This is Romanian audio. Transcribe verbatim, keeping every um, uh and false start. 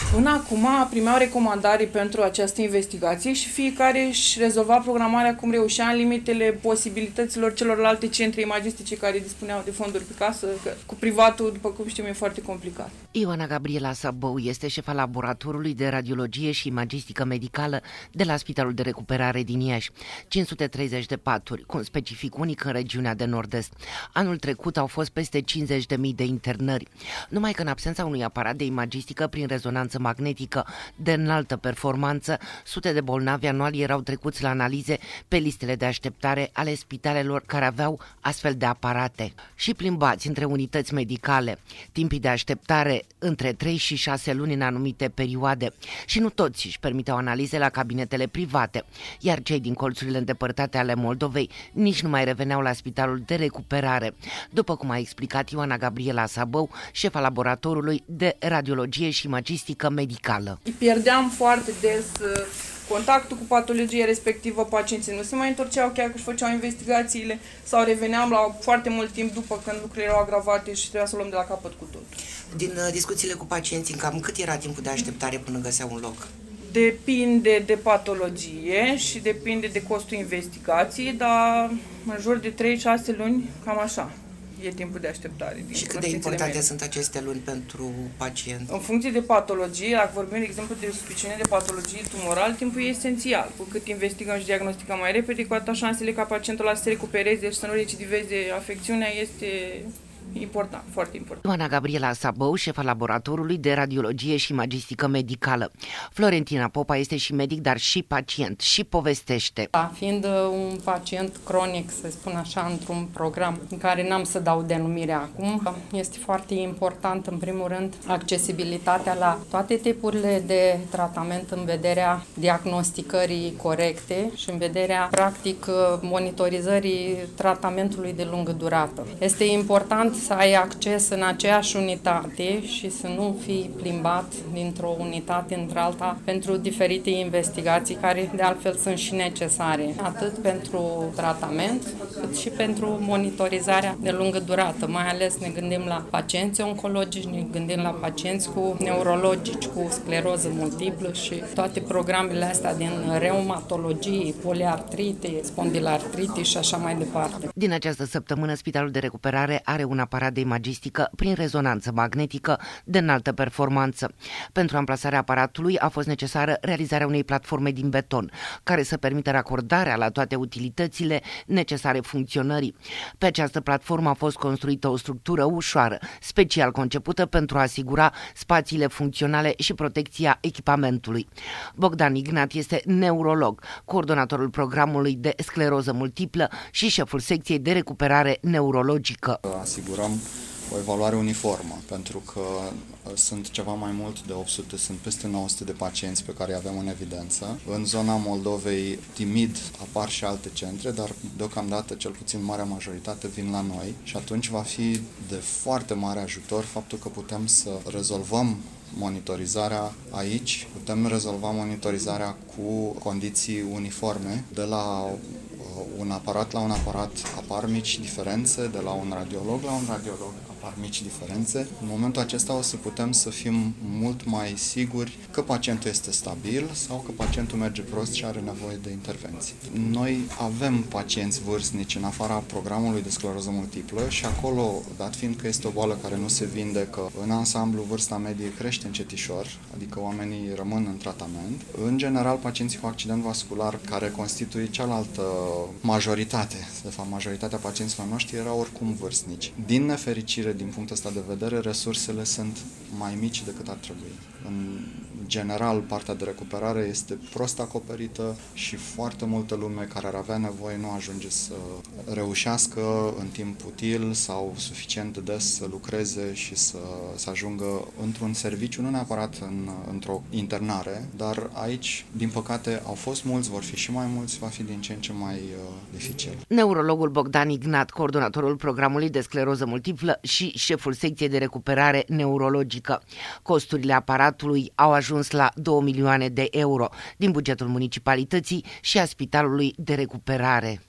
Până acum primeau recomandări pentru această investigație și fiecare își rezolva programarea cum reușea în limitele posibilităților celorlalte centre imagistice care dispuneau de fonduri pe casă, că cu privatul, după cum știm, e foarte complicat. Ioana Gabriela Sabău este șefa laboratorului de radiologie și imagistică medicală de la Spitalul de Recuperare din Iași. cinci sute treizeci de paturi, cu un specific unic în regiunea de nord-est. Anul trecut au fost peste cincizeci de mii de internări. Numai că în absența unui aparat de imagistică prin rezonanță magnetică de înaltă performanță, sute de bolnavi anuali erau trecuți la analize pe listele de așteptare ale spitalelor care aveau astfel de aparate. Și plimbați între unități medicale, timpii de așteptare între trei și șase luni în anumite perioade. Și nu toți își permiteau analize la cabinetele private, iar cei din colțurile îndepărtate ale Moldovei nici nu mai reveneau la Spitalul de Recuperare, după cum a explicat Ioana Gabriela Sabău, șefa laboratorului de radiologie și imagistică medicală. Pierdeam foarte des contactul cu patologia respectivă, pacienții nu se mai întorceau chiar că își făceau investigațiile sau reveneam la foarte mult timp după când lucrurile erau agravate și trebuia să o luăm de la capăt cu tot. Din uh, discuțiile cu pacienții, cam cât era timpul de așteptare până găseau un loc? Depinde de patologie și depinde de costul investigației, dar în jur de trei șase luni, cam așa e timpul de așteptare. Și cât de importante mele. sunt aceste luni pentru pacient? În funcție de patologie, dacă vorbim de exemplu de suspiciune de patologie tumorală, timpul e esențial. Cu cât investigăm și diagnosticăm mai repede, cu atât șansele ca pacientul ăla să se recupereze și să nu recidiveze afecțiunea este important, foarte important. Ioana Gabriela Sabău, șefa laboratorului de radiologie și imagistică medicală. Florentina Popa este și medic, dar și pacient și povestește. Da, fiind un pacient cronic, să spun așa, într-un program în care n-am să dau denumirea acum, este foarte important, în primul rând, accesibilitatea la toate tipurile de tratament în vederea diagnosticării corecte și în vederea, practic, monitorizării tratamentului de lungă durată. Este important să ai acces în aceeași unitate și să nu fii plimbat dintr-o unitate într-alta pentru diferite investigații care de altfel sunt și necesare, atât pentru tratament cât și pentru monitorizarea de lungă durată. Mai ales ne gândim la pacienți oncologici, ne gândim la pacienți cu neurologici, cu scleroză multiplă și toate programele astea din reumatologie, poliartrite, spondilartrite și așa mai departe. Din această săptămână, Spitalul de Recuperare are un aparat de imagistică prin rezonanță magnetică de înaltă performanță. Pentru amplasarea aparatului a fost necesară realizarea unei platforme din beton, care să permită racordarea la toate utilitățile necesare funcționării. Pe această platformă a fost construită o structură ușoară, special concepută pentru a asigura spațiile funcționale și protecția echipamentului. Bogdan Ignat este neurolog, coordonatorul programului de scleroză multiplă și șeful secției de recuperare neurologică. Asigurăm o evaluare uniformă, pentru că sunt ceva mai mult de opt sute, sunt peste nouă sute de pacienți pe care îi avem în evidență. În zona Moldovei, timid, apar și alte centre, dar deocamdată, cel puțin marea majoritate, vin la noi și atunci va fi de foarte mare ajutor faptul că putem să rezolvăm monitorizarea aici, putem rezolva monitorizarea cu condiții uniforme, de la un aparat la un aparat apar mici diferențe, de la un radiolog la un radiolog apar mici diferențe. În momentul acesta o să putem să fim mult mai siguri că pacientul este stabil sau că pacientul merge prost și are nevoie de intervenție. Noi avem pacienți vârstnici în afara programului de scleroză multiplă și acolo, dat fiind că este o boală care nu se vindecă, în ansamblu vârsta medie crește încetișor, adică oamenii rămân în tratament. În general, pacienții cu accident vascular, care constituie cealaltă majoritate, de fapt majoritatea pacienților noștri erau oricum vârstnici. Din nefericire, din punctul ăsta de vedere, resursele sunt mai mici decât ar trebui. În general, partea de recuperare este prost acoperită și foarte multă lume care ar avea nevoie nu ajunge să reușească în timp util sau suficient de des să lucreze și să, să ajungă într-un serviciu, nu neapărat în, într-o internare, dar aici, din păcate, au fost mulți, vor fi și mai mulți, va fi din ce în ce mai uh, dificil. Neurologul Bogdan Ignat, coordonatorul programului de scleroză multiplă și șeful secției de recuperare neurologică. Costurile aparatului au ajuns la două milioane de euro din bugetul municipalității și a Spitalului de Recuperare.